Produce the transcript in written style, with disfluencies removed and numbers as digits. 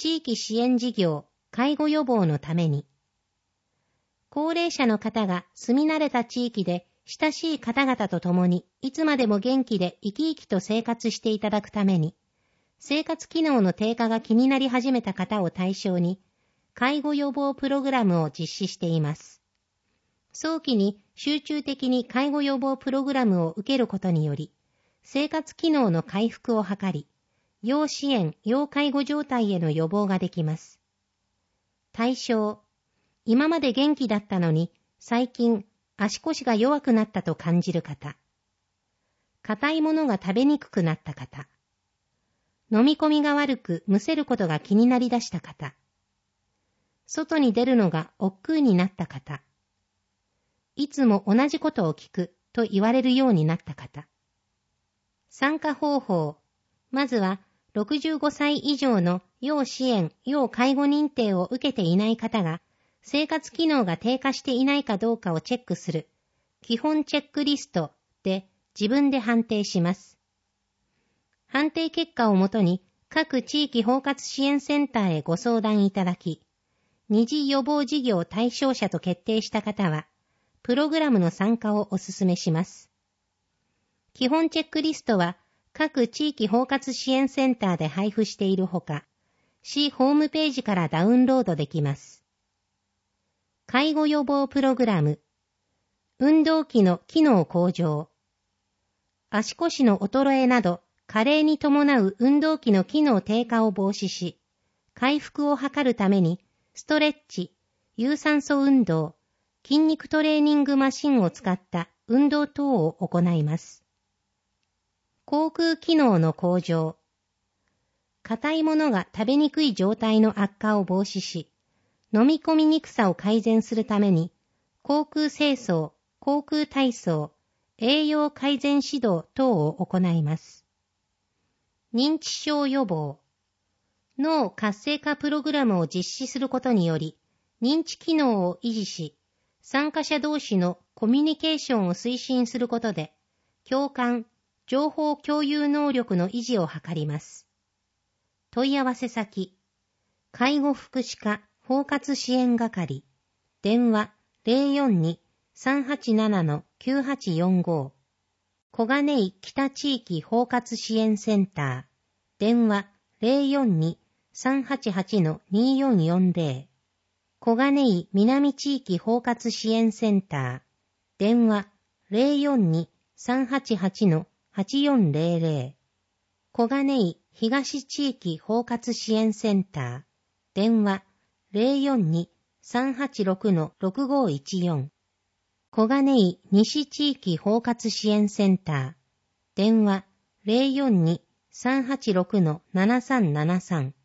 地域支援事業、介護予防のために、高齢者の方が住み慣れた地域で親しい方々と共にいつまでも元気で生き生きと生活していただくために、生活機能の低下が気になり始めた方を対象に、介護予防プログラムを実施しています。早期に集中的に介護予防プログラムを受けることにより、生活機能の回復を図り、要支援・要介護状態への予防ができます。対象、今まで元気だったのに、最近足腰が弱くなったと感じる方。硬いものが食べにくくなった方。飲み込みが悪くむせることが気になりだした方。外に出るのが億劫になった方。いつも同じことを聞くと言われるようになった方。参加方法。まずは、65歳以上の要支援・要介護認定を受けていない方が、生活機能が低下していないかどうかをチェックする、基本チェックリストで自分で判定します。判定結果をもとに、各地域包括支援センターへご相談いただき、二次予防事業対象者と決定した方は、プログラムの参加をお勧めします。基本チェックリストは、各地域包括支援センターで配布しているほか、市ホームページからダウンロードできます。介護予防プログラム、運動器の機能向上、足腰の衰えなど、加齢に伴う運動器の機能低下を防止し、回復を図るために、ストレッチ、有酸素運動、筋肉トレーニングマシンを使った運動等を行います。口腔機能の向上。硬いものが食べにくい状態の悪化を防止し、飲み込みにくさを改善するために、口腔清掃、口腔体操、栄養改善指導等を行います。認知症予防。脳活性化プログラムを実施することにより、認知機能を維持し、参加者同士のコミュニケーションを推進することで、共感、情報共有能力の維持を図ります。問い合わせ先、介護福祉課包括支援係、電話 042-387-9845、小金井北地域包括支援センター、電話 042-388-2440、小金井南地域包括支援センター、電話 042-388-8400、小金井東地域包括支援センター、電話 042-386-6514、小金井西地域包括支援センター、電話 042-386-7373、